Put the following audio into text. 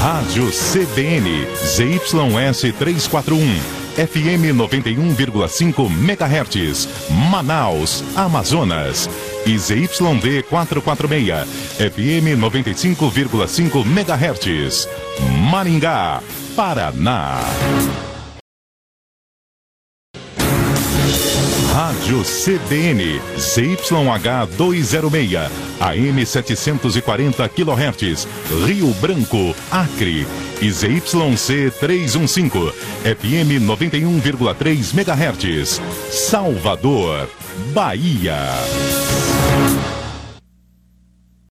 Rádio CBN, ZYS 341, FM 91,5 MHz, Manaus, Amazonas. E ZYD 446, FM 95,5 MHz, Maringá, Paraná. Rádio CBN, ZYH 206, AM 740 kHz, Rio Branco, Acre. E ZYC 315, FM 91,3 MHz, Salvador, Bahia.